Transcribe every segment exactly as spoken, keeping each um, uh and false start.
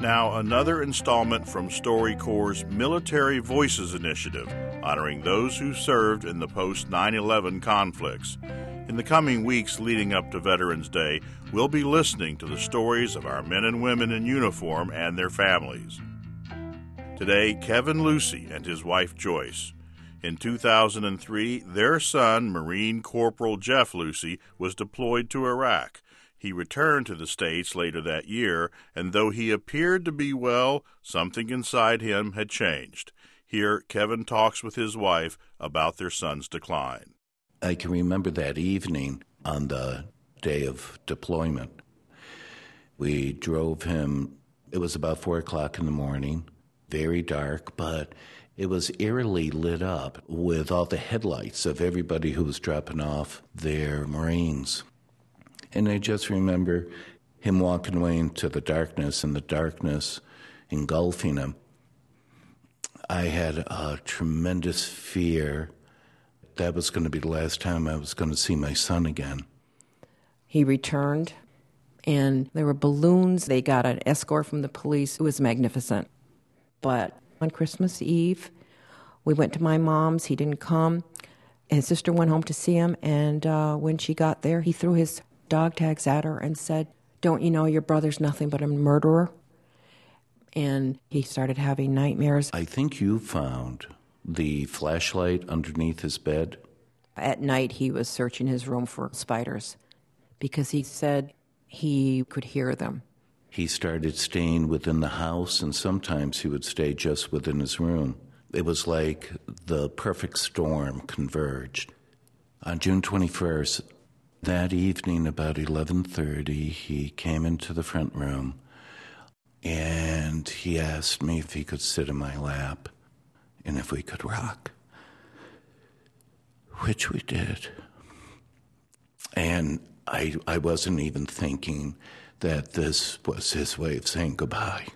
now another installment from StoryCorps' Military Voices Initiative, honoring those who served in the post nine eleven conflicts. In the coming weeks leading up to Veterans Day, we'll be listening to the stories of our men and women in uniform and their families. Today, Kevin Lucey and his wife Joyce. In two thousand three, their son, Marine Corporal Jeff Lucey, was deployed to Iraq. He returned to the States later that year, and though he appeared to be well, something inside him had changed. Here, Kevin talks with his wife about their son's decline. I can remember that evening on the day of deployment. We drove him, it was about four o'clock in the morning, very dark, but it was eerily lit up with all the headlights of everybody who was dropping off their Marines. And I just remember him walking away into the darkness and the darkness engulfing him. I had a tremendous fear that was going to be the last time I was going to see my son again. He returned, and there were balloons. They got an escort from the police. It was magnificent. But on Christmas Eve, we went to my mom's. He didn't come. His sister went home to see him, and uh, when she got there, he threw his dog tags at her and said, "Don't you know your brother's nothing but a murderer?" And he started having nightmares. I think you found the flashlight underneath his bed. At night, he was searching his room for spiders because he said he could hear them. He started staying within the house, and sometimes he would stay just within his room. It was like the perfect storm converged. On June twenty-first, that evening, about eleven thirty, he came into the front room, and he asked me if he could sit in my lap and if we could rock, which we did. And I, I wasn't even thinking that this was his way of saying goodbye.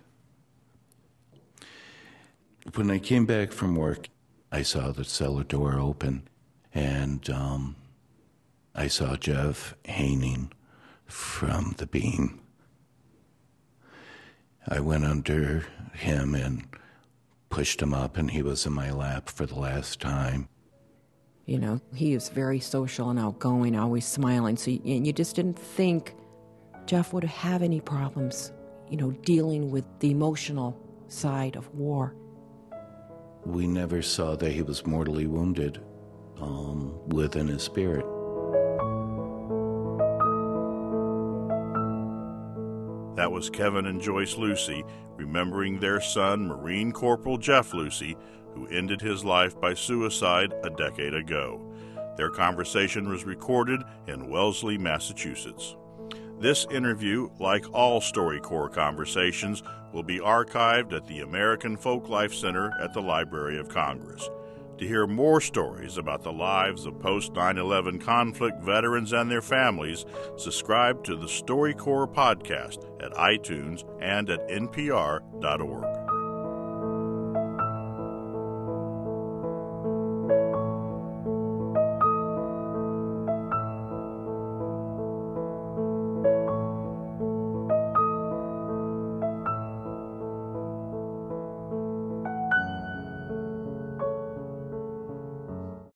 When I came back from work, I saw the cellar door open, and um, I saw Jeff hanging from the beam. I went under him and pushed him up, and he was in my lap for the last time. You know, he was very social and outgoing, always smiling, so you, and you just didn't think Jeff would have any problems, you know, dealing with the emotional side of war. We never saw that he was mortally wounded um, within his spirit. That was Kevin and Joyce Lucey remembering their son, Marine Corporal Jeff Lucey, who ended his life by suicide a decade ago. Their conversation was recorded in Wellesley, Massachusetts. This interview, like all StoryCorps conversations, will be archived at the American Folklife Center at the Library of Congress. To hear more stories about the lives of post nine eleven conflict veterans and their families, subscribe to the StoryCorps podcast at iTunes and at N P R dot org.